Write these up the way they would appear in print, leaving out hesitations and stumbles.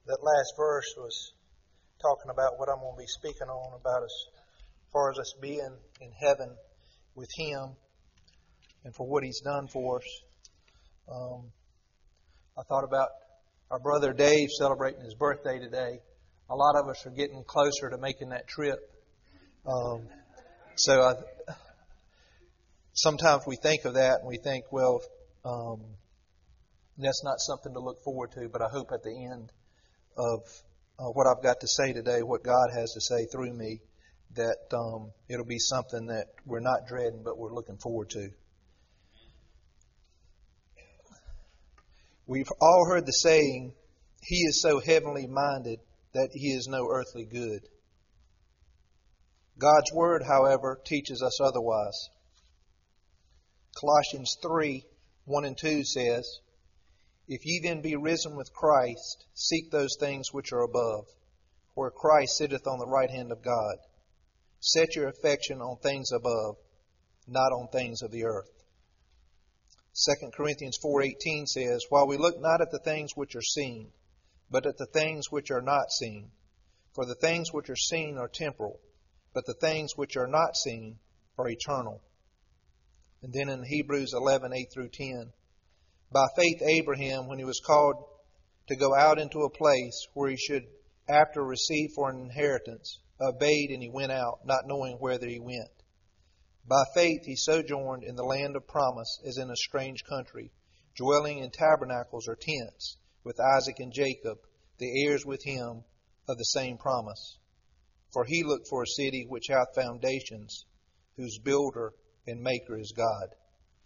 That last verse was talking about what I'm going to be speaking on about as far as us being in heaven with Him and for what He's done for us. I thought about our brother Dave celebrating his birthday today. A lot of us are getting closer to making that trip. Sometimes we think of that and we think, well, that's not something to look forward to, but I hope at the end of what I've got to say today, what God has to say through me, that it'll be something that we're not dreading, but we're looking forward to. We've all heard the saying, "He is so heavenly minded that he is no earthly good." God's Word, however, teaches us otherwise. Colossians 3:1-2 says, "If ye then be risen with Christ, seek those things which are above, where Christ sitteth on the right hand of God. Set your affection on things above, not on things of the earth." 2 Corinthians 4:18 says, "While we look not at the things which are seen, but at the things which are not seen. For the things which are seen are temporal, but the things which are not seen are eternal." And then in Hebrews 11:8-10, "By faith Abraham, when he was called to go out into a place where he should after receive for an inheritance, obeyed, and he went out, not knowing whither he went. By faith he sojourned in the land of promise, as in a strange country, dwelling in tabernacles or tents, with Isaac and Jacob, the heirs with him of the same promise. For he looked for a city which hath foundations, whose builder and maker is God."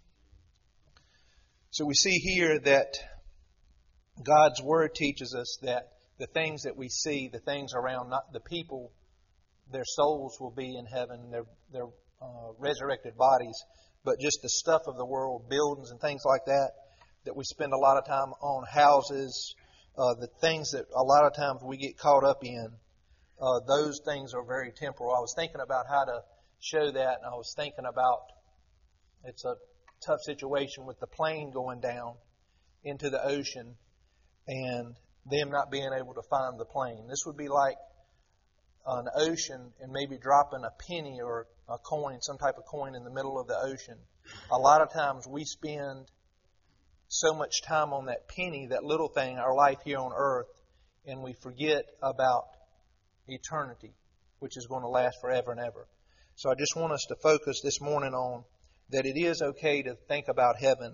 So we see here that God's Word teaches us that the things that we see, the things around, not the people, their souls will be in heaven, their resurrected bodies, but just the stuff of the world, buildings and things like that, that we spend a lot of time on, houses, the things that a lot of times we get caught up in, those things are very temporal. I was thinking about how to show that, and I was thinking about it's a tough situation with the plane going down into the ocean and them not being able to find the plane. This would be like an ocean and maybe dropping a penny or a coin, some type of coin in the middle of the ocean. A lot of times we spend so much time on that penny, that little thing, our life here on earth, and we forget about eternity, which is going to last forever and ever. So I just want us to focus this morning on that it is okay to think about heaven.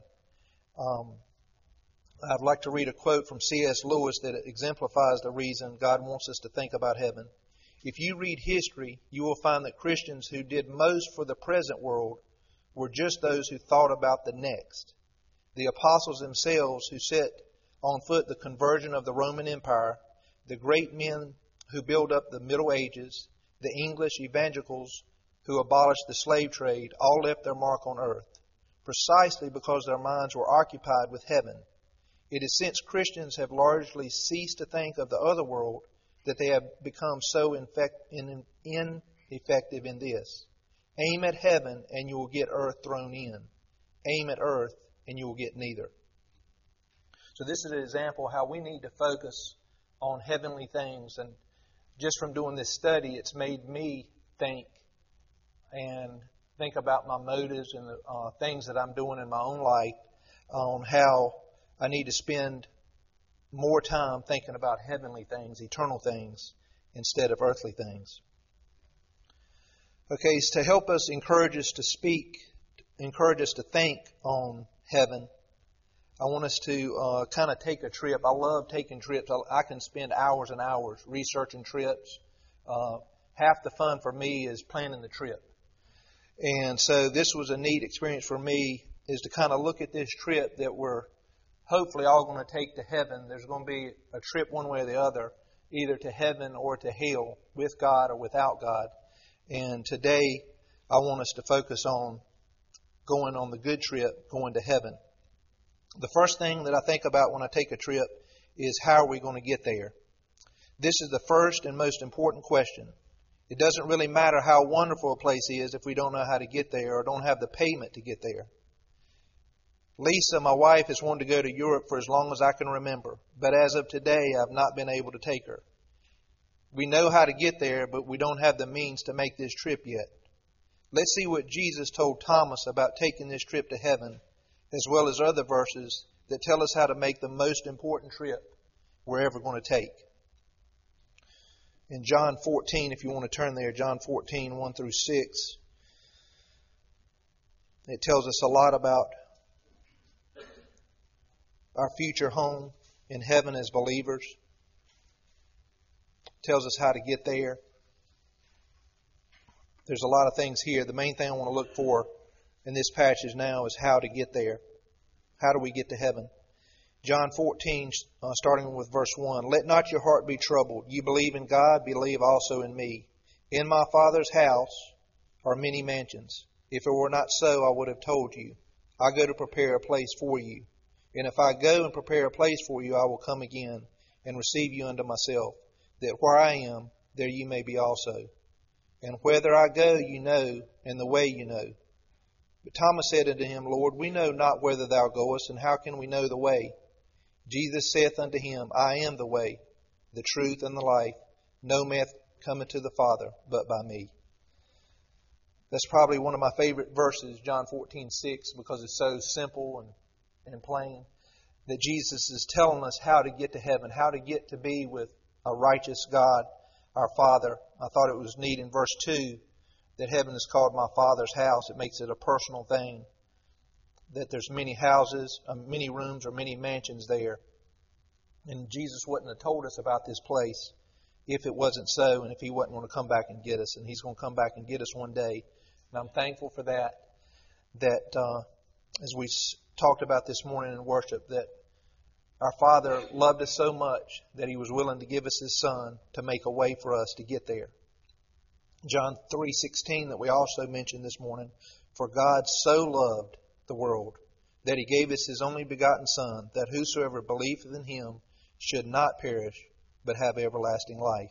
I'd like to read a quote from C.S. Lewis that exemplifies the reason God wants us to think about heaven. "If you read history, you will find that Christians who did most for the present world were just those who thought about the next. The apostles themselves who set on foot the conversion of the Roman Empire, the great men who built up the Middle Ages, the English evangelicals who abolished the slave trade, all left their mark on earth, precisely because their minds were occupied with heaven. It is since Christians have largely ceased to think of the other world that they have become so ineffective in this. Aim at heaven and you will get earth thrown in. Aim at earth and you will get neither." So this is an example of how we need to focus on heavenly things. And just from doing this study, it's made me think about my motives and the things that I'm doing in my own life, on how I need to spend more time thinking about heavenly things, eternal things, instead of earthly things. Okay, so to help us, encourage us to think on heaven, I want us to kind of take a trip. I love taking trips. I can spend hours and hours researching trips. Half the fun for me is planning the trip. And so this was a neat experience for me, is to kind of look at this trip that we're hopefully all going to take to heaven. There's going to be a trip one way or the other, either to heaven or to hell, with God or without God. And today I want us to focus on going on the good trip, going to heaven. The first thing that I think about when I take a trip is, how are we going to get there? This is the first and most important question. It doesn't really matter how wonderful a place is if we don't know how to get there or don't have the payment to get there. Lisa, my wife, has wanted to go to Europe for as long as I can remember, but as of today, I've not been able to take her. We know how to get there, but we don't have the means to make this trip yet. Let's see what Jesus told Thomas about taking this trip to heaven, as well as other verses that tell us how to make the most important trip we're ever going to take. In John 14, if you want to turn there, John 14, 1 through 6, it tells us a lot about our future home in heaven as believers. It tells us how to get there. There's a lot of things here. The main thing I want to look for in this passage now is how to get there. How do we get to heaven? John 14, starting with verse 1. Let not your heart be troubled. You believe in God, believe also in me. In my Father's house are many mansions. If it were not so, I would have told you. I go to prepare a place for you. And if I go and prepare a place for you, I will come again and receive you unto myself, that where I am, there you may be also. And whither I go, you know, and the way you know. But Thomas said unto him, Lord, we know not whither thou goest, and how can we know the way? Jesus saith unto him, I am the way, the truth, and the life. No man cometh to the Father but by me. That's probably one of my favorite verses, John 14:6, because it's so simple and plain. That Jesus is telling us how to get to heaven, how to get to be with a righteous God, our Father. I thought it was neat in verse 2 that heaven is called my Father's house. It makes it a personal thing. That there's many houses, many rooms, or many mansions there. And Jesus wouldn't have told us about this place if it wasn't so, and if He wasn't going to come back and get us. And He's going to come back and get us one day. And I'm thankful for that. That as we talked about this morning in worship, that our Father loved us so much that He was willing to give us His Son to make a way for us to get there. John 3:16 that we also mentioned this morning, for God so loved the world, that He gave us His only begotten Son, that whosoever believeth in Him should not perish, but have everlasting life.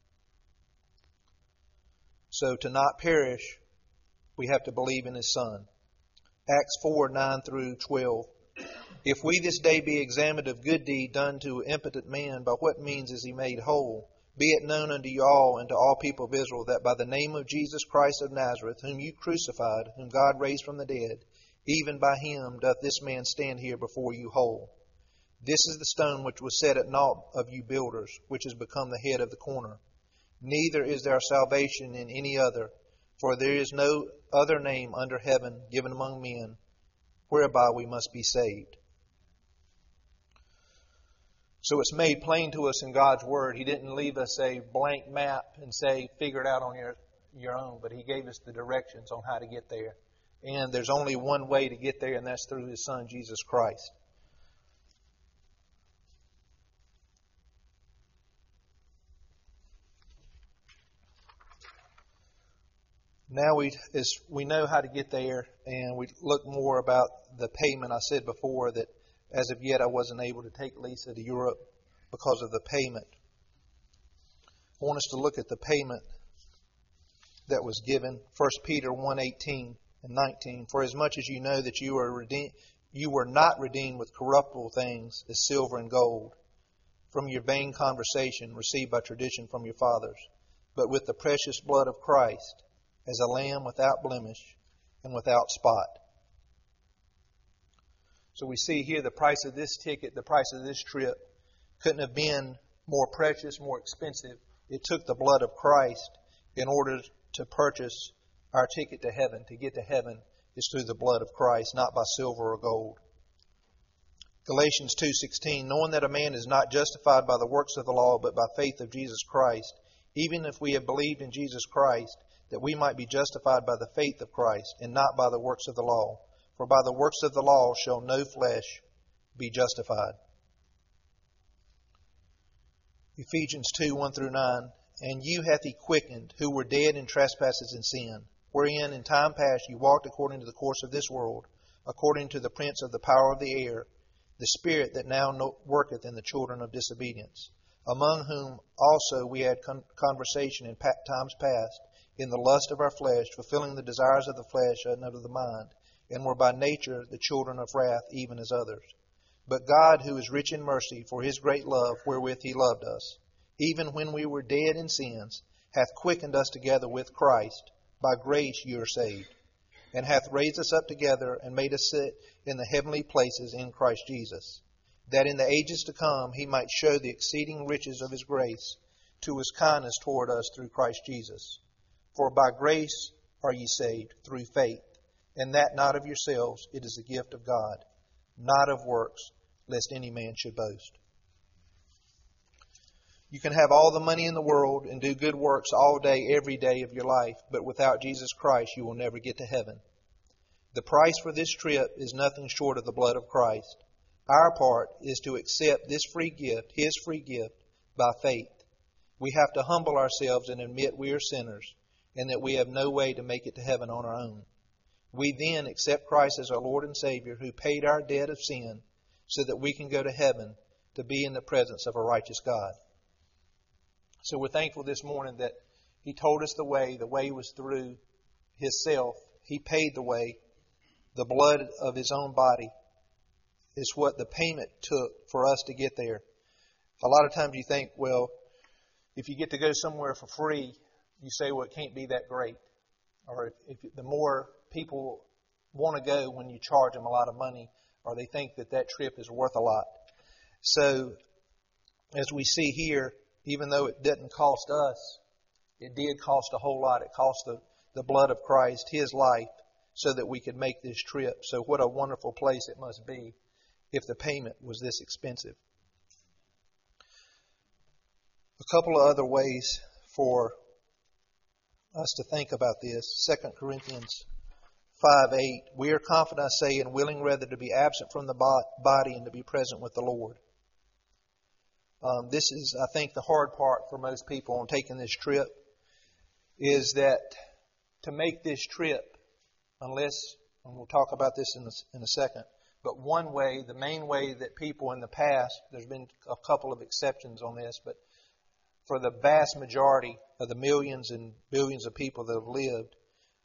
So to not perish, we have to believe in His Son. Acts 4:9 through 12. If we this day be examined of good deed done to impotent man, by what means is he made whole? Be it known unto you all and to all people of Israel, that by the name of Jesus Christ of Nazareth, whom you crucified, whom God raised from the dead, even by Him doth this man stand here before you whole. This is the stone which was set at naught of you builders, which has become the head of the corner. Neither is there salvation in any other, for there is no other name under heaven given among men, whereby we must be saved. So it's made plain to us in God's Word. He didn't leave us a blank map and say, figure it out on your own, but He gave us the directions on how to get there. And there's only one way to get there, and that's through His Son, Jesus Christ. Now we know how to get there, and we look more about the payment. I said before that as of yet I wasn't able to take Lisa to Europe because of the payment. I want us to look at the payment that was given. 1 Peter 1:18 and 19. For as much as you know that you were not redeemed with corruptible things as silver and gold from your vain conversation received by tradition from your fathers, but with the precious blood of Christ, as a lamb without blemish and without spot. So we see here the price of this ticket, the price of this trip, couldn't have been more precious, more expensive. It took the blood of Christ in order to purchase our ticket to heaven. To get to heaven is through the blood of Christ, not by silver or gold. Galatians 2:16, knowing that a man is not justified by the works of the law, but by faith of Jesus Christ, even if we have believed in Jesus Christ, that we might be justified by the faith of Christ, and not by the works of the law. For by the works of the law shall no flesh be justified. Ephesians 2:1 through 9, and you hath He quickened, who were dead in trespasses and sin, wherein in time past you walked according to the course of this world, according to the prince of the power of the air, the spirit that now worketh in the children of disobedience, among whom also we had conversation in times past, in the lust of our flesh, fulfilling the desires of the flesh and of the mind, and were by nature the children of wrath, even as others. But God, who is rich in mercy, for his great love wherewith he loved us, even when we were dead in sins, hath quickened us together with Christ. By grace you are saved, and hath raised us up together, and made us sit in the heavenly places in Christ Jesus, that in the ages to come he might show the exceeding riches of his grace to his kindness toward us through Christ Jesus. For by grace are ye saved, through faith, and that not of yourselves, it is the gift of God, not of works, lest any man should boast. You can have all the money in the world and do good works all day, every day of your life, but without Jesus Christ you will never get to heaven. The price for this trip is nothing short of the blood of Christ. Our part is to accept this free gift, his free gift, by faith. We have to humble ourselves and admit we are sinners and that we have no way to make it to heaven on our own. We then accept Christ as our Lord and Savior, who paid our debt of sin so that we can go to heaven to be in the presence of a righteous God. So we're thankful this morning that he told us the way. The way was through himself. He paid the way. The blood of his own body is what the payment took for us to get there. A lot of times you think, well, if you get to go somewhere for free, you say, well, it can't be that great. Or if the more people want to go when you charge them a lot of money, or they think that that trip is worth a lot. So, as we see here, even though it didn't cost us, it did cost a whole lot. It cost the blood of Christ, his life, so that we could make this trip. So what a wonderful place it must be if the payment was this expensive. A couple of other ways for us to think about this. 2 Corinthians 5:8. We are confident, I say, and willing rather to be absent from the body and to be present with the Lord. This is, I think, the hard part for most people on taking this trip, is that to make this trip, unless, and we'll talk about this in a second, but one way, the main way that people in the past, there's been a couple of exceptions on this, but for the vast majority of the millions and billions of people that have lived,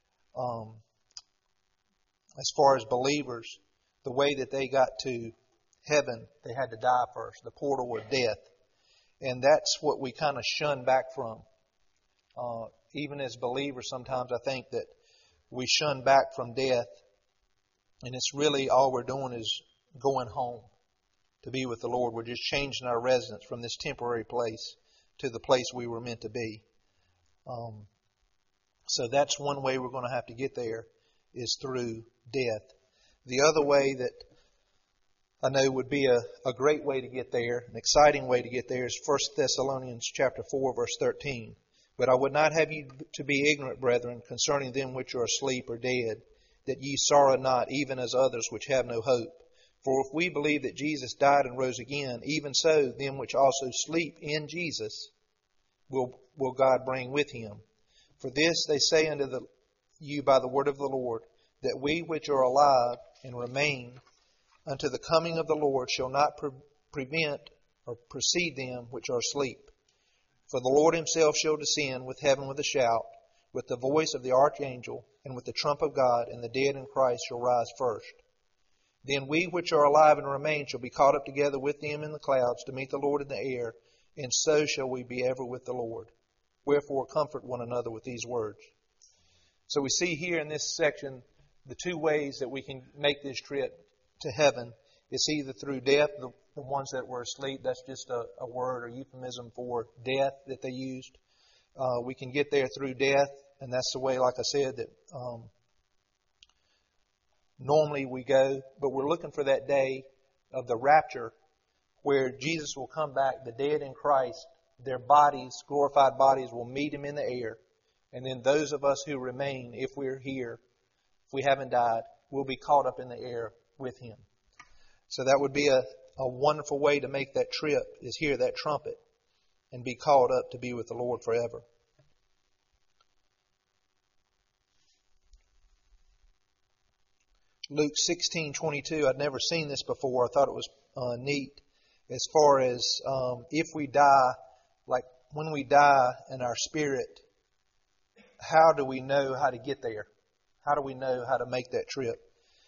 as far as believers, the way that they got to heaven, they had to die first, the portal of death. And that's what we kind of shun back from. Even as believers, sometimes I think that we shun back from death, and it's really all we're doing is going home to be with the Lord. We're just changing our residence from this temporary place to the place we were meant to be. So that's one way we're going to have to get there, is through death. The other way that I know would be a great way to get there, an exciting way to get there, is 1 Thessalonians chapter 4, verse 13. But I would not have you to be ignorant, brethren, concerning them which are asleep or dead, that ye sorrow not, even as others which have no hope. For if we believe that Jesus died and rose again, even so them which also sleep in Jesus will God bring with him. For this they say unto you by the word of the Lord, that we which are alive and remain unto the coming of the Lord shall not prevent or precede them which are asleep. For the Lord himself shall descend with heaven with a shout, with the voice of the archangel, and with the trump of God, and the dead in Christ shall rise first. Then we which are alive and remain shall be caught up together with them in the clouds to meet the Lord in the air, and so shall we be ever with the Lord. Wherefore comfort one another with these words. So we see here in this section the two ways that we can make this trip to heaven. It's either through death, the ones that were asleep, that's just a word or euphemism for death that they used. We can get there through death, and that's the way, like I said, that normally we go. But we're looking for that day of the rapture where Jesus will come back, the dead in Christ, their bodies, glorified bodies, will meet him in the air. And then those of us who remain, if we're here, if we haven't died, we'll be caught up in the air with him. So that would be a wonderful way to make that trip, is hear that trumpet and be caught up to be with the Lord forever. Luke 16:22. I'd never seen this before. I thought it was neat. As far as if we die, like when we die in our spirit, how do we know how to get there? How do we know how to make that trip?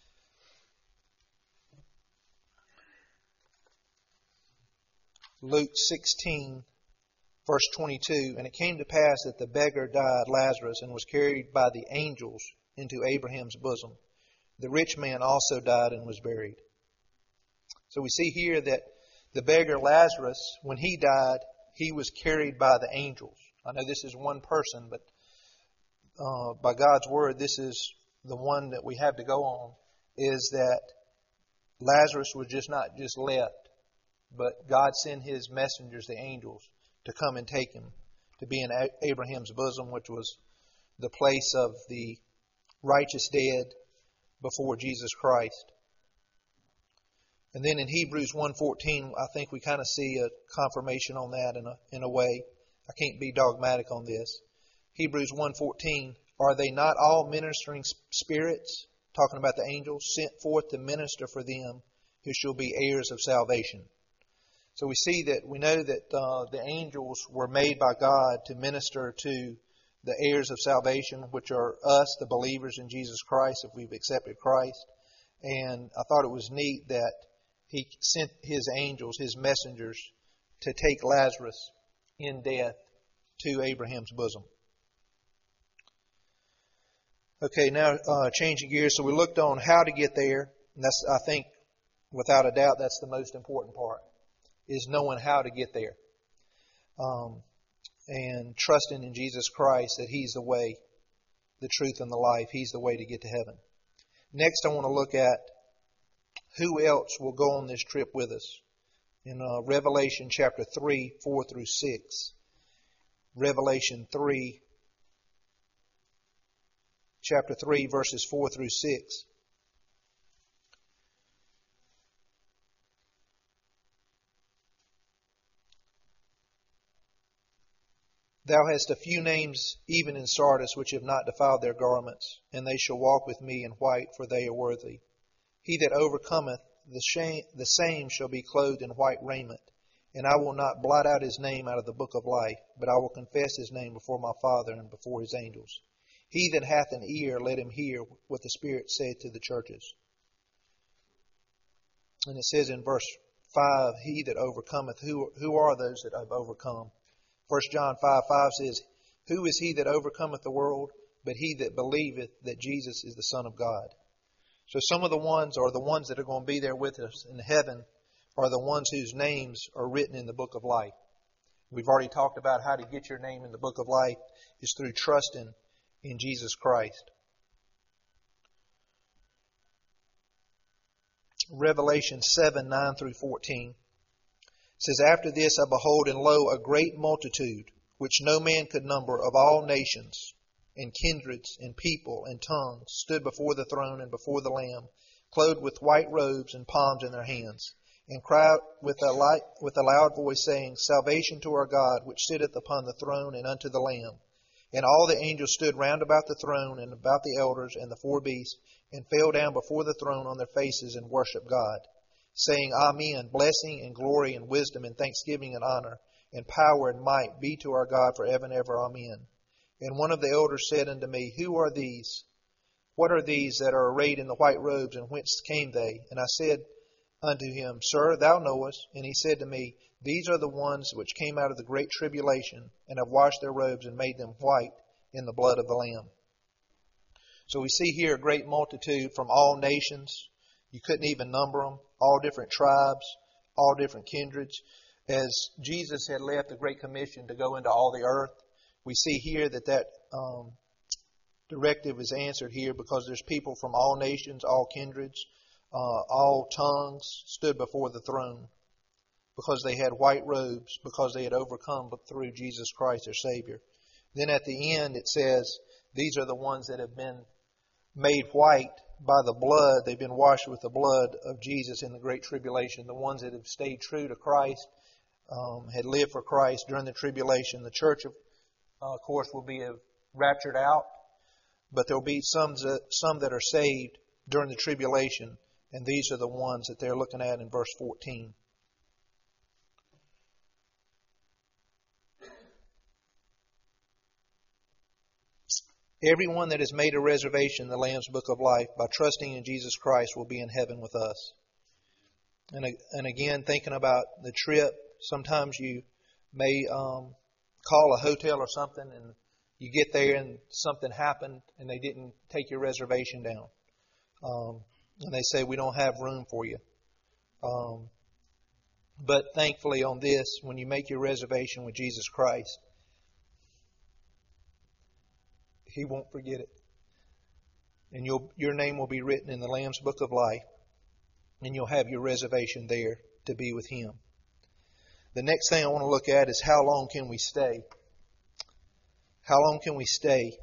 Luke 16, verse 22. And it came to pass that the beggar died, Lazarus, and was carried by the angels into Abraham's bosom. The rich man also died and was buried. So we see here that the beggar Lazarus, when he died, he was carried by the angels. I know this is one person, but by God's word, this is the one that we have to go on, is that Lazarus was not just left, but God sent His messengers, the angels, to come and take him, to be in Abraham's bosom, which was the place of the righteous dead before Jesus Christ. And then in Hebrews 1:14, I think we kind of see a confirmation on that in a way. I can't be dogmatic on this. Hebrews 1:14, are they not all ministering spirits, talking about the angels, sent forth to minister for them who shall be heirs of salvation? So we know that the angels were made by God to minister to the heirs of salvation, which are us, the believers in Jesus Christ, if we've accepted Christ. And I thought it was neat that He sent His angels, His messengers, to take Lazarus in death to Abraham's bosom. Okay, now changing gears. So we looked on how to get there. And that's, I think, without a doubt, that's the most important part, is knowing how to get there. And trusting in Jesus Christ that He's the way, the truth, and the life. He's the way to get to heaven. Next, I want to look at who else will go on this trip with us. In Revelation chapter 3, 4 through 6. Revelation 3, chapter 3, verses 4 through 6. Thou hast a few names even in Sardis which have not defiled their garments, and they shall walk with me in white, for they are worthy. He that overcometh, the same shall be clothed in white raiment, and I will not blot out his name out of the book of life, but I will confess his name before my Father and before His angels. He that hath an ear, let him hear what the Spirit saith to the churches. And it says in verse 5, he that overcometh, who are those that have overcome? 1 John 5:5 says, who is he that overcometh the world, but he that believeth that Jesus is the Son of God? So some of the ones, or the ones that are going to be there with us in heaven, are the ones whose names are written in the book of life. We've already talked about how to get your name in the book of life is through trusting in Jesus Christ. Revelation 7, 9 through 14 says, after this I behold, and lo, a great multitude, which no man could number, of all nations, and kindreds, and people, and tongues, stood before the throne and before the Lamb, clothed with white robes and palms in their hands, and cried with a loud voice, saying, salvation to our God, which sitteth upon the throne, and unto the Lamb. And all the angels stood round about the throne, and about the elders, and the four beasts, and fell down before the throne on their faces, and worshipped God, saying, Amen, blessing and glory and wisdom and thanksgiving and honor and power and might be to our God forever and ever. Amen. And one of the elders said unto me, who are these? What are these that are arrayed in the white robes, and whence came they? And I said unto him, Sir, thou knowest. And he said to me, these are the ones which came out of the great tribulation, and have washed their robes and made them white in the blood of the Lamb. So we see here a great multitude from all nations. You couldn't even number them. All different tribes, all different kindreds. As Jesus had left the Great Commission to go into all the earth, we see here that directive is answered here, because there's people from all nations, all kindreds, all tongues stood before the throne, because they had white robes, because they had overcome through Jesus Christ their Savior. Then at the end it says, these are the ones that have been made white by the blood. They've been washed with the blood of Jesus in the great tribulation. The ones that have stayed true to Christ, had lived for Christ during the tribulation. The church, of course, will be raptured out, but there will be some that are saved during the tribulation, and these are the ones that they're looking at in verse 14. Everyone that has made a reservation in the Lamb's Book of Life by trusting in Jesus Christ will be in heaven with us. And again, thinking about the trip, Sometimes you may call a hotel or something, and you get there and something happened and they didn't take your reservation down. And they say, we don't have room for you. But thankfully on this, when you make your reservation with Jesus Christ, He won't forget it. And your name will be written in the Lamb's Book of Life, and you'll have your reservation there to be with Him. The next thing I want to look at is how long can we stay? How long can we stay?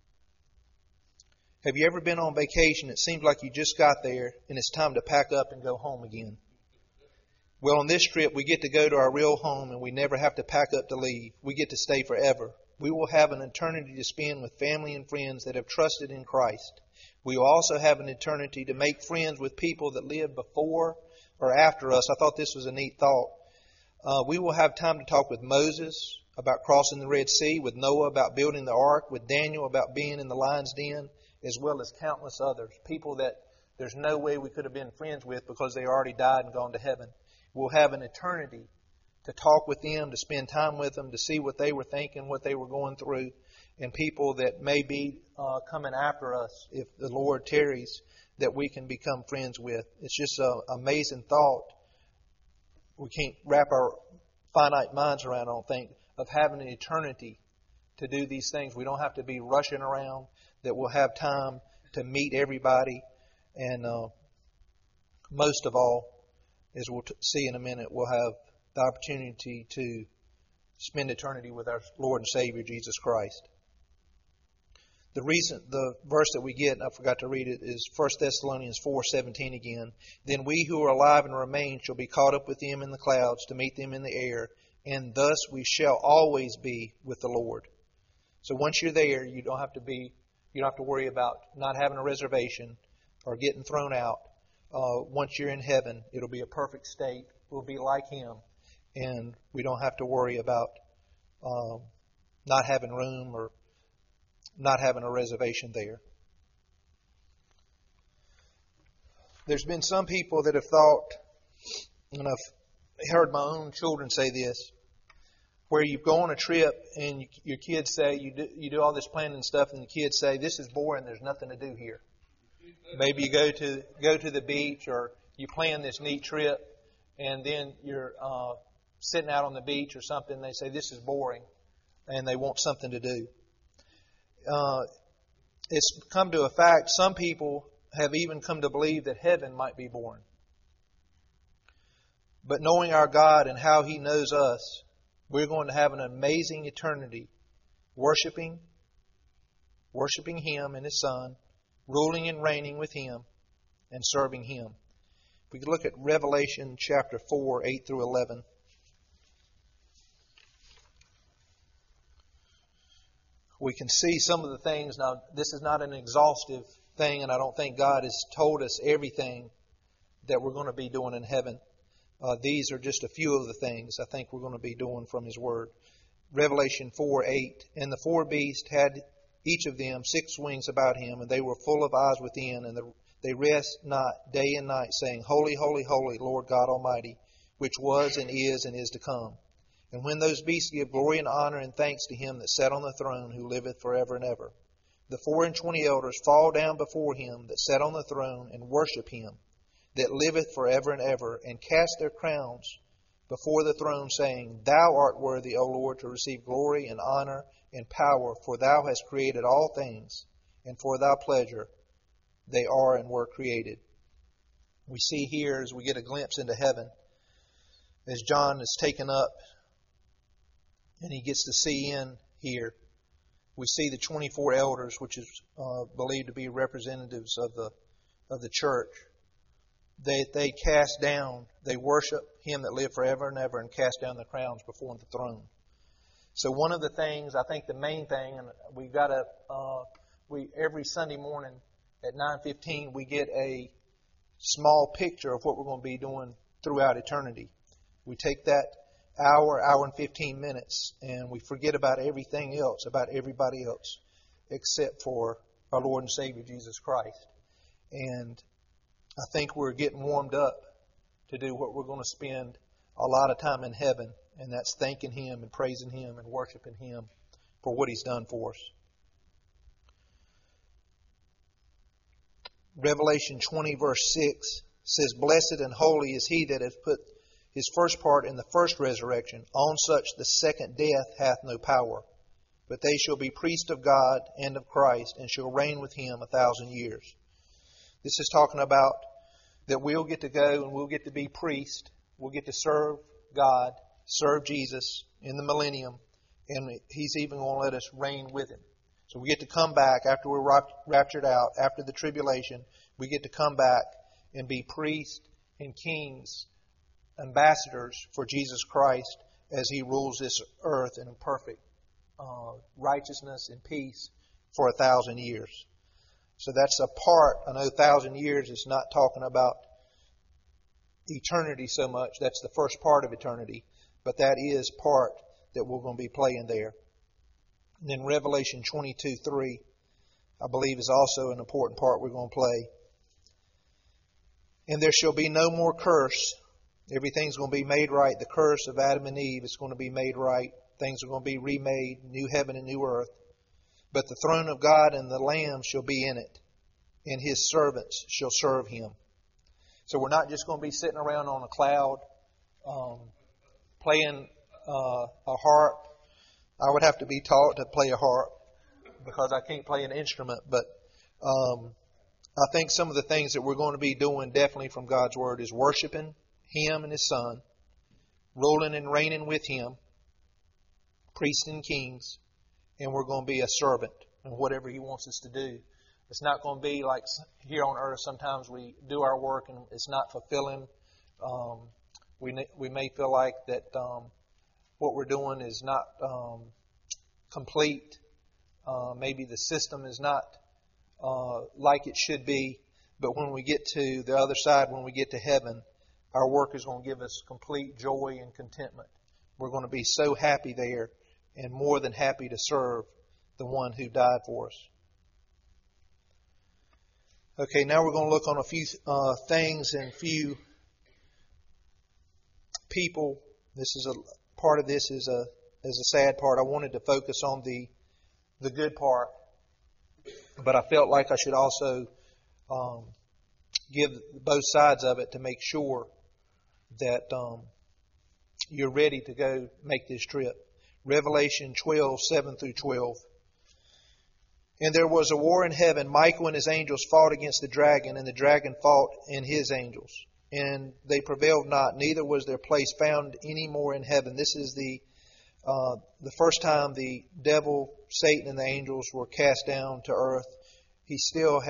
Have you ever been on vacation? It seems like you just got there and it's time to pack up and go home again. Well, on this trip, we get to go to our real home and we never have to pack up to leave. We get to stay forever. We will have an eternity to spend with family and friends that have trusted in Christ. We will also have an eternity to make friends with people that lived before or after us. I thought this was a neat thought. We will have time to talk with Moses about crossing the Red Sea, with Noah about building the ark, with Daniel about being in the lion's den, as well as countless others. People that there's no way we could have been friends with because they already died and gone to heaven. We'll have an eternity to talk with them, to spend time with them, to see what they were thinking, what they were going through, and people that may be coming after us if the Lord tarries, that we can become friends with. It's just an amazing thought. We can't wrap our finite minds around, I don't think, of having an eternity to do these things. We don't have to be rushing around, that we'll have time to meet everybody. And most of all, as we'll see in a minute, we'll have the opportunity to spend eternity with our Lord and Savior, Jesus Christ. The verse that we get, and I forgot to read it, is 1 Thessalonians 4:17 again. Then we who are alive and remain shall be caught up with them in the clouds to meet them in the air, and thus we shall always be with the Lord. So once you're there, you don't have to worry about not having a reservation or getting thrown out. Once you're in heaven, it'll be a perfect state. We'll be like Him, and we don't have to worry about not having room or not having a reservation there. There's been some people that have thought, and I've heard my own children say this, where you go on a trip and your kids say, you do all this planning and stuff, and the kids say, this is boring, there's nothing to do here. Maybe you go to the beach, or you plan this neat trip, and then you're sitting out on the beach or something, and they say, this is boring, and they want something to do. It's come to a fact, some people have even come to believe that heaven might be boring. But knowing our God and how He knows us, we're going to have an amazing eternity worshiping Him and His Son, ruling and reigning with Him, and serving Him. If we could look at Revelation chapter 4, 8 through 11. We can see some of the things. Now, this is not an exhaustive thing, and I don't think God has told us everything that we're going to be doing in heaven. These are just a few of the things I think we're going to be doing from His Word. Revelation 4, 8. And the four beasts had each of them 6 wings about him, and they were full of eyes within, and they rest not day and night, saying, Holy, holy, holy, Lord God Almighty, which was and is to come. And when those beasts give glory and honor and thanks to Him that sat on the throne, who liveth forever and ever, the 24 elders fall down before Him that sat on the throne, and worship Him that liveth forever and ever, and cast their crowns before the throne, saying, Thou art worthy, O Lord, to receive glory and honor and power, for Thou hast created all things, and for Thy pleasure they are and were created. We see here, as we get a glimpse into heaven, as John is taken up and he gets to see in here, we see the 24 elders, which is believed to be representatives of the church. They cast down, they worship Him that lived forever and ever, and cast down the crowns before the throne. So one of the things, I think the main thing, and we've got every Sunday morning at 9:15 we get a small picture of what we're going to be doing throughout eternity. We take that hour and 15 minutes, and we forget about everything else, about everybody else, except for our Lord and Savior Jesus Christ. And I think we're getting warmed up to do what we're going to spend a lot of time in heaven, and that's thanking Him and praising Him and worshiping Him for what He's done for us. Revelation 20 verse 6 says, "Blessed and holy is he that hath put his first part in the first resurrection. On such the second death hath no power. But they shall be priests of God and of Christ, and shall reign with Him 1,000 years." This is talking about that we'll get to go and we'll get to be priests. We'll get to serve God, serve Jesus in the millennium, and He's even going to let us reign with Him. So we get to come back after we're raptured out, after the tribulation. We get to come back and be priests and kings, ambassadors for Jesus Christ as He rules this earth in perfect righteousness and peace for 1,000 years. So that's a part. I know 1,000 years is not talking about eternity so much. That's the first part of eternity. But that is part that we're going to be playing there. And then Revelation 22:3, I believe, is also an important part we're going to play. "And there shall be no more curse." Everything's going to be made right. The curse of Adam and Eve is going to be made right. Things are going to be remade, new heaven and new earth. "But the throne of God and the Lamb shall be in it, and His servants shall serve Him." So we're not just going to be sitting around on a cloud playing a harp. I would have to be taught to play a harp because I can't play an instrument. But I think some of the things that we're going to be doing definitely from God's Word is worshiping Him and His Son, ruling and reigning with Him, priests and kings, and we're going to be a servant in whatever He wants us to do. It's not going to be like here on earth. Sometimes we do our work and it's not fulfilling. We may feel like that what we're doing is not complete. Maybe the system is not like it should be. But when we get to the other side, when we get to heaven, our work is going to give us complete joy and contentment. We're going to be so happy there and more than happy to serve the one who died for us. Okay, now we're going to look on a few things and few people. This is a part of this is a sad part. I wanted to focus on the good part, but I felt like I should also give both sides of it to make sure that you're ready to go make this trip. Revelation 12:7-12. "And there was a war in heaven. Michael and his angels fought against the dragon, and the dragon fought and his angels. And they prevailed not, neither was their place found any more in heaven." This is the first time the devil, Satan, and the angels were cast down to earth. He still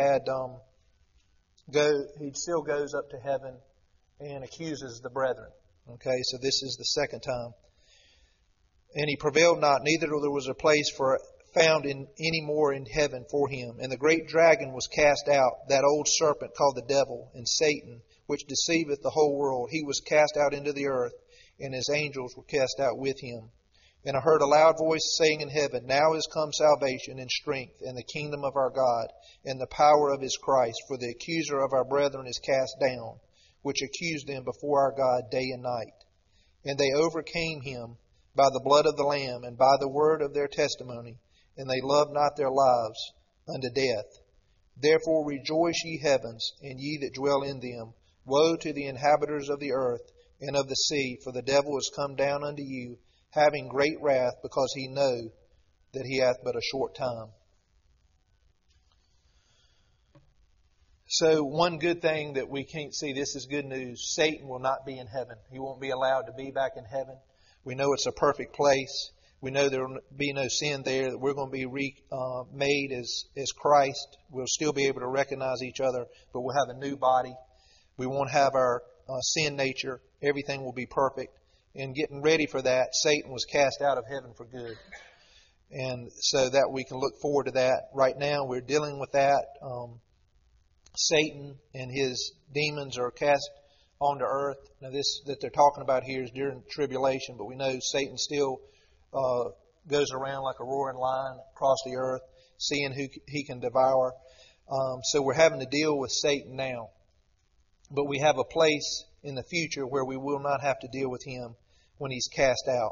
he still goes up to heaven and accuses the brethren. Okay, so this is the second time. "And he prevailed not, neither there was a place found in any more in heaven for him. And the great dragon was cast out, that old serpent called the devil and Satan, which deceiveth the whole world. He was cast out into the earth, and his angels were cast out with him. And I heard a loud voice saying in heaven, Now is come salvation and strength, and the kingdom of our God, and the power of His Christ. For the accuser of our brethren is cast down, which accused them before our God day and night. And they overcame him by the blood of the Lamb, and by the word of their testimony, and they loved not their lives unto death. Therefore rejoice, ye heavens, and ye that dwell in them. Woe to the inhabitants of the earth and of the sea, for the devil is come down unto you, having great wrath, because he know that he hath but a short time. So one good thing that we can't see, this is good news, Satan will not be in heaven. He won't be allowed to be back in heaven. We know it's a perfect place. We know there will be no sin there, that we're going to be made as Christ. We'll still be able to recognize each other, but we'll have a new body. We won't have our sin nature. Everything will be perfect. And getting ready for that, Satan was cast out of heaven for good. And so that we can look forward to that. Right now we're dealing with that. Satan and his demons are cast onto earth. Now this that they're talking about here is during tribulation, but we know Satan still goes around like a roaring lion across the earth, seeing who he can devour. So we're having to deal with Satan now. But we have a place in the future where we will not have to deal with him when he's cast out.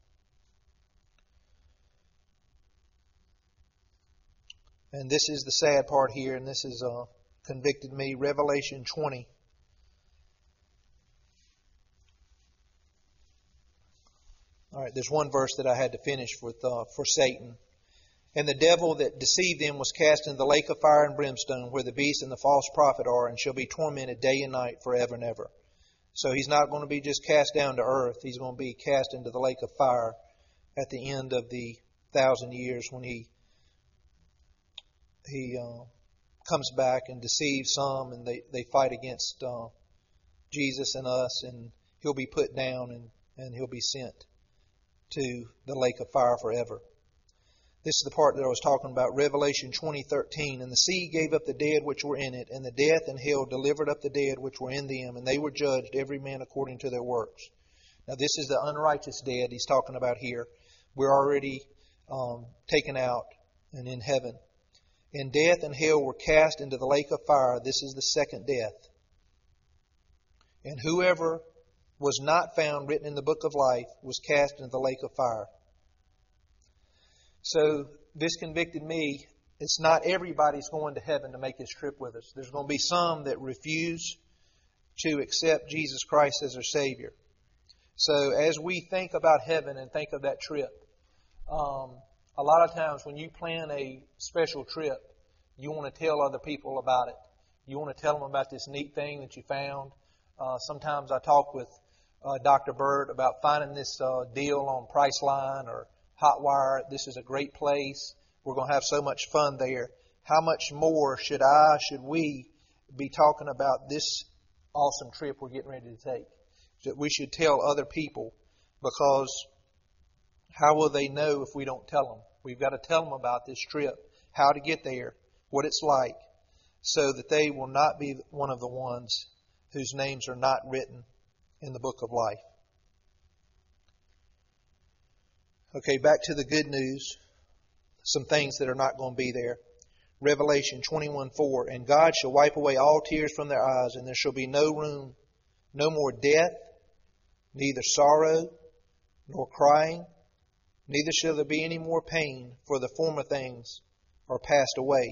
And this is the sad part here, and this has convicted me. Revelation 20. All right, there's one verse that I had to finish with for Satan. And the devil that deceived them was cast into the lake of fire and brimstone, where the beast and the false prophet are, and shall be tormented day and night forever and ever. So he's not going to be just cast down to earth. He's going to be cast into the lake of fire at the end of the 1,000 years when he comes back and deceives some, and they fight against Jesus and us, and he'll be put down and he'll be sent to the lake of fire forever. This is the part that I was talking about, Revelation 20:13. And the sea gave up the dead which were in it, and the death and hell delivered up the dead which were in them, and they were judged, every man according to their works. Now this is the unrighteous dead he's talking about here. We're already taken out and in heaven. And death and hell were cast into the lake of fire. This is the second death. And whoever was not found written in the book of life was cast into the lake of fire. So this convicted me. It's not everybody's going to heaven to make this trip with us. There's going to be some that refuse to accept Jesus Christ as their Savior. So as we think about heaven and think of that trip, a lot of times when you plan a special trip, you want to tell other people about it. You want to tell them about this neat thing that you found. Sometimes I talk with Dr. Bird about finding this deal on Priceline or Hotwire. This is a great place. We're going to have so much fun there. How much more should we be talking about this awesome trip we're getting ready to take? That we should tell other people, because how will they know if we don't tell them? We've got to tell them about this trip, how to get there, what it's like, so that they will not be one of the ones whose names are not written in the book of life. Okay, back to the good news. Some things that are not going to be there. Revelation 21:4. And God shall wipe away all tears from their eyes, and there shall be no more death, neither sorrow, nor crying, neither shall there be any more pain, for the former things are passed away.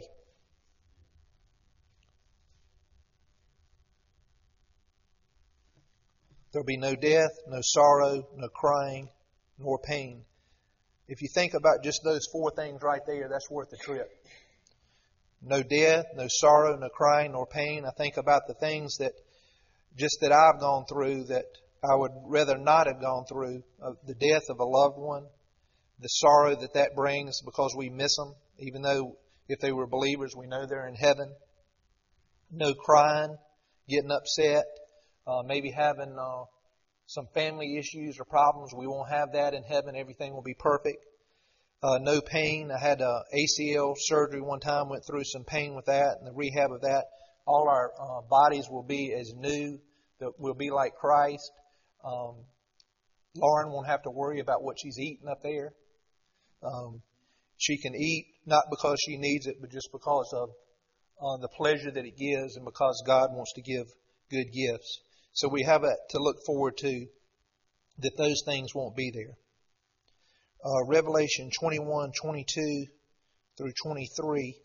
There will be no death, no sorrow, no crying, nor pain. If you think about just those four things right there, that's worth the trip. No death, no sorrow, no crying, nor pain. I think about the things that I've gone through that I would rather not have gone through. The death of a loved one, the sorrow that brings because we miss them, even though if they were believers, we know they're in heaven. No crying, getting upset, maybe having some family issues or problems. We won't have that in heaven. Everything will be perfect. No pain. I had ACL surgery one time, went through some pain with that and the rehab of that. All our bodies will be as new. That we'll be like Christ. Lauren won't have to worry about what she's eating up there. She can eat not because she needs it, but just because of the pleasure that it gives, and because God wants to give good gifts. So we have to look forward to that those things won't be there. Revelation 21:22 through 23.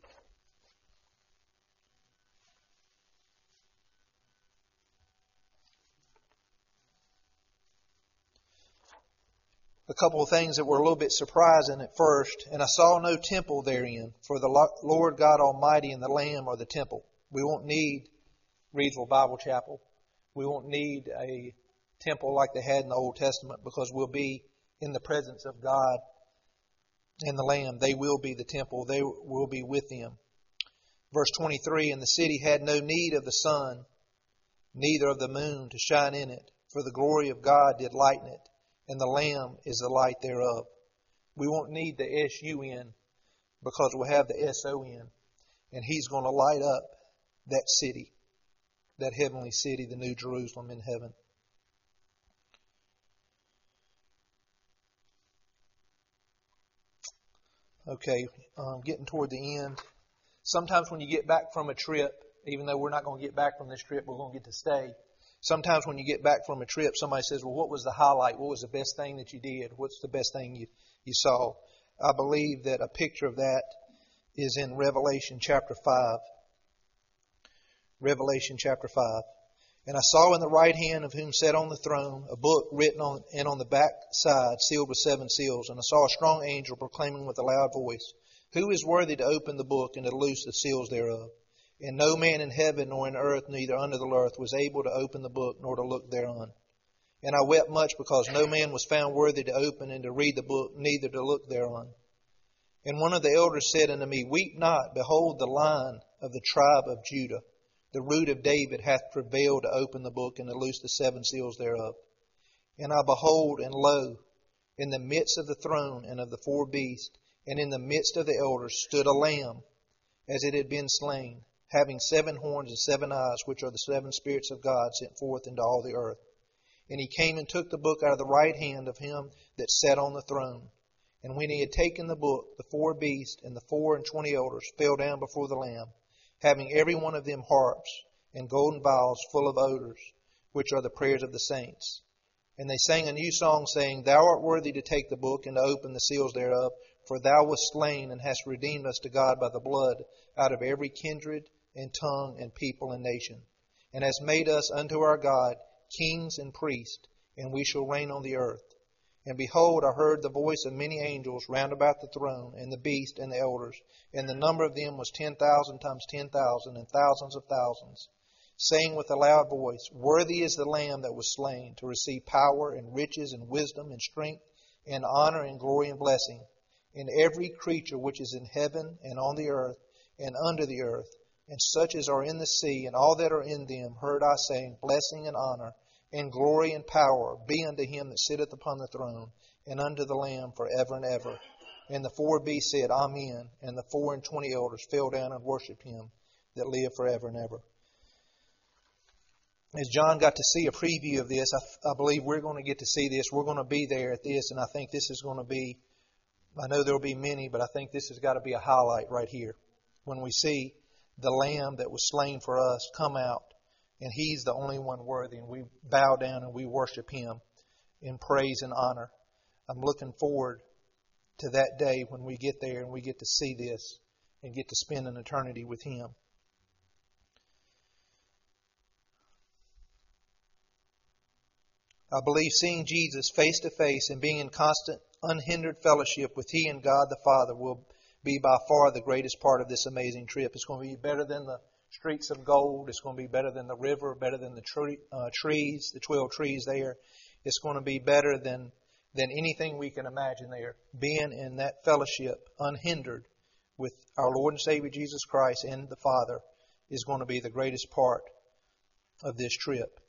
A couple of things that were a little bit surprising at first. And I saw no temple therein, for the Lord God Almighty and the Lamb are the temple. We won't need Reidsville Bible Chapel. We won't need a temple like they had in the Old Testament, because we'll be in the presence of God and the Lamb. They will be the temple. They will be with them. Verse 23, and the city had no need of the sun, neither of the moon to shine in it, for the glory of God did lighten it, and the Lamb is the light thereof. We won't need the S-U-N, because we'll have the S-O-N. And He's going to light up that city, that heavenly city, the New Jerusalem in heaven. Okay, getting toward the end. Sometimes when you get back from a trip, even though we're not going to get back from this trip, we're going to get to stay. Sometimes when you get back from a trip, somebody says, well, what was the highlight? What was the best thing that you did? What's the best thing you saw? I believe that a picture of that is in Revelation chapter 5. Revelation chapter 5. And I saw in the right hand of whom sat on the throne a book written on the back side, sealed with 7 seals. And I saw a strong angel proclaiming with a loud voice, Who is worthy to open the book and to loose the seals thereof? And no man in heaven nor in earth, neither under the earth, was able to open the book nor to look thereon. And I wept much because no man was found worthy to open and to read the book, neither to look thereon. And one of the elders said unto me, Weep not, behold, the Lion of the tribe of Judah, the root of David, hath prevailed to open the book and to loose the 7 seals thereof. And I behold, and lo, in the midst of the throne and of the 4 beasts, and in the midst of the elders, stood a lamb, as it had been slain, having 7 horns and 7 eyes, which are the 7 spirits of God sent forth into all the earth. And he came and took the book out of the right hand of him that sat on the throne. And when he had taken the book, the 4 beasts and the 24 elders fell down before the Lamb, having every one of them harps and golden vials full of odors, which are the prayers of the saints. And they sang a new song, saying, Thou art worthy to take the book and to open the seals thereof, for thou wast slain and hast redeemed us to God by the blood out of every kindred and tongue and people and nation, and hast made us unto our God kings and priests, and we shall reign on the earth. And behold, I heard the voice of many angels round about the throne, and the beast, and the elders, and the number of them was 10,000 times 10,000, and thousands of thousands, saying with a loud voice, Worthy is the Lamb that was slain, to receive power, and riches, and wisdom, and strength, and honor, and glory, and blessing. And every creature which is in heaven, and on the earth, and under the earth, and such as are in the sea, and all that are in them, heard I saying, Blessing and honor, and glory and power be unto him that sitteth upon the throne, and unto the Lamb forever and ever. And the 4 beasts said, Amen. And the 24 elders fell down and worshipped him that lived forever and ever. As John got to see a preview of this, I believe we're going to get to see this. We're going to be there at this, and I think this is going to be, I know there will be many, but I think this has got to be a highlight right here. When we see the Lamb that was slain for us come out, and He's the only one worthy, and we bow down and we worship Him in praise and honor. I'm looking forward to that day when we get there and we get to see this and get to spend an eternity with Him. I believe seeing Jesus face to face and being in constant, unhindered fellowship with He and God the Father will be by far the greatest part of this amazing trip. It's going to be better than the streets of gold. It's going to be better than the river, better than the trees, the 12 trees there. It's going to be better than anything we can imagine there. Being in that fellowship, unhindered, with our Lord and Savior Jesus Christ and the Father is going to be the greatest part of this trip.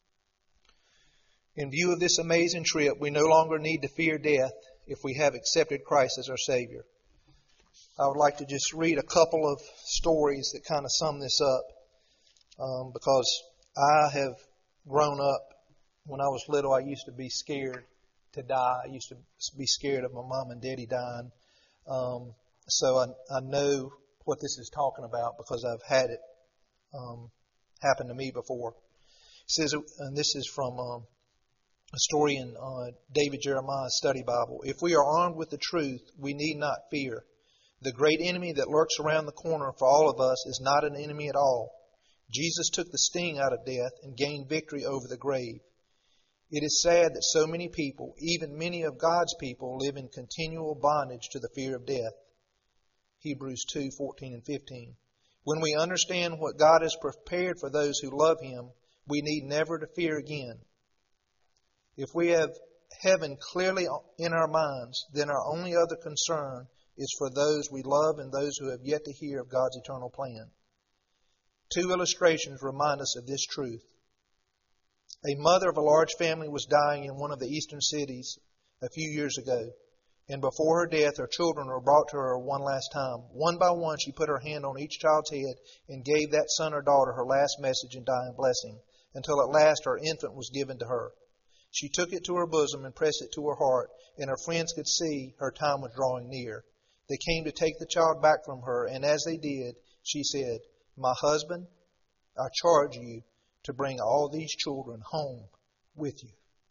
In view of this amazing trip, we no longer need to fear death if we have accepted Christ as our Savior. I would like to just read a couple of stories that kind of sum this up, because I have grown up. When I was little, I used to be scared to die. I used to be scared of my mom and daddy dying. So I know what this is talking about because I've had it happen to me before. It says, and this is from a story in David Jeremiah's study Bible. If we are armed with the truth, we need not fear. The great enemy that lurks around the corner for all of us is not an enemy at all. Jesus took the sting out of death and gained victory over the grave. It is sad that so many people, even many of God's people, live in continual bondage to the fear of death. Hebrews 2:14 and 15. When we understand what God has prepared for those who love Him, we need never to fear again. If we have heaven clearly in our minds, then our only other concern is for those we love and those who have yet to hear of God's eternal plan. 2 illustrations remind us of this truth. A mother of a large family was dying in one of the eastern cities a few years ago, and before her death, her children were brought to her one last time. One by one, she put her hand on each child's head and gave that son or daughter her last message and dying blessing, until at last her infant was given to her. She took it to her bosom and pressed it to her heart, and her friends could see her time was drawing near. They came to take the child back from her, and as they did, she said, "My husband, I charge you, to bring all these children home with you.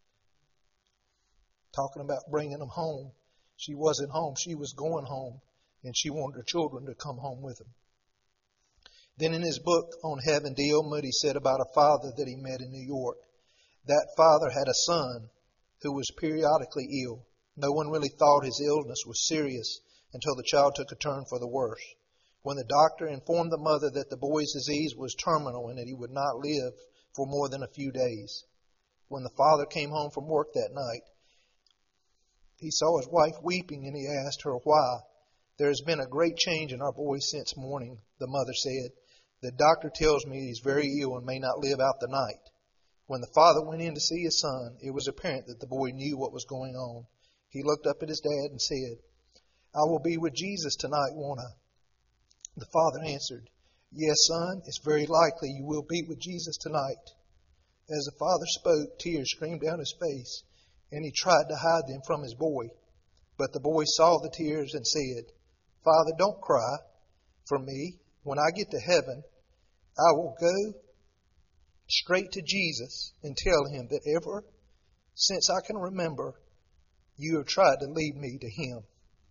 Talking about bringing them home. She wasn't home. She was going home, and she wanted her children to come home with them. Then in his book on heaven, D.L. Moody said about a father that he met in New York. That father had a son who was periodically ill. No one really thought his illness was serious until the child took a turn for the worse. When the doctor informed the mother that the boy's disease was terminal and that he would not live for more than a few days. When the father came home from work that night, he saw his wife weeping and he asked her why. There has been a great change in our boy since morning, the mother said. The doctor tells me he's very ill and may not live out the night. When the father went in to see his son, it was apparent that the boy knew what was going on. He looked up at his dad and said, I will be with Jesus tonight, won't I? The father answered, Yes, son, it's very likely you will be with Jesus tonight. As the father spoke, tears streamed down his face, and he tried to hide them from his boy. But the boy saw the tears and said, Father, don't cry for me. When I get to heaven, I will go straight to Jesus and tell him that ever since I can remember, you have tried to lead me to him.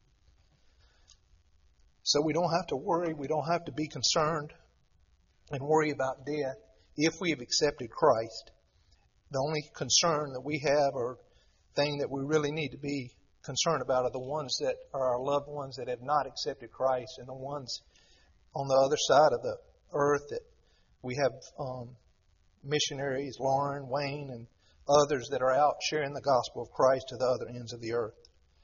So we don't have to worry. We don't have to be concerned and worry about death if we have accepted Christ. The only concern that we have or thing that we really need to be concerned about are the ones that are our loved ones that have not accepted Christ, and the ones on the other side of the earth that we have missionaries, Lauren, Wayne, and others that are out sharing the gospel of Christ to the other ends of the earth.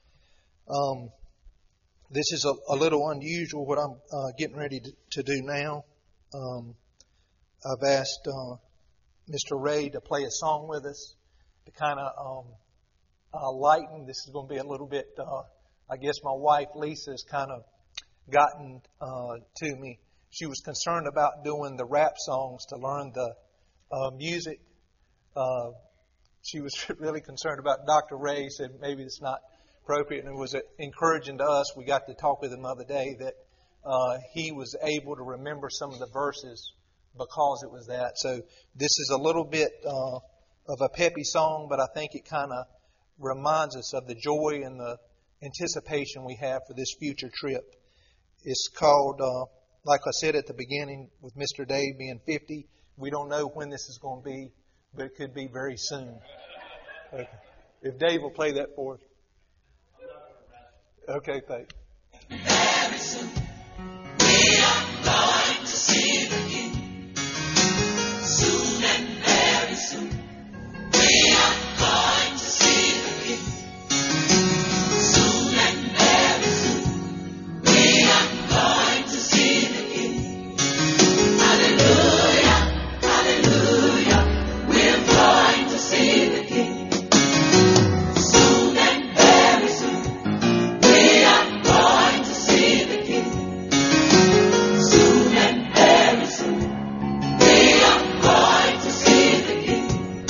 This is a little unusual what I'm getting ready to do now. I've asked Mr. Ray to play a song with us to kind of lighten. This is going to be a little bit, I guess my wife Lisa has kind of gotten to me. She was concerned about doing the rap songs to learn the music. She was really concerned about Dr. Ray, said maybe it's not appropriate, and it was encouraging to us. We got to talk with him the other day that he was able to remember some of the verses because it was that. So this is a little bit of a peppy song, but I think it kind of reminds us of the joy and the anticipation we have for this future trip. It's called, like I said at the beginning, with Mr. Dave being 50, we don't know when this is going to be, but it could be very soon. Okay. If Dave will play that for us. Okay, thanks. Very soon we are going to see the King. Soon and very soon we are going to see the King. Soon and very soon we are going to see the King. Hallelujah, hallelujah, we're going to see the King. Soon and very soon we are going to see the King. Soon and very soon we are going to see the King.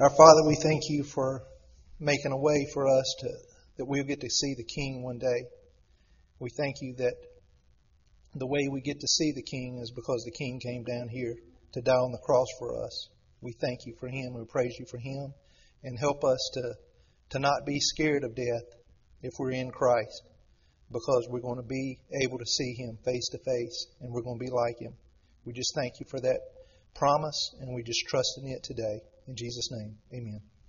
Our Father, we thank you for making a way for us that we'll get to see the King one day. We thank you that the way we get to see the King is because the King came down here to die on the cross for us. We thank you for Him. We praise you for Him. And help us to not be scared of death if we're in Christ, because we're going to be able to see Him face to face, and we're going to be like Him. We just thank you for that promise, and we just trust in it today. In Jesus' name, amen.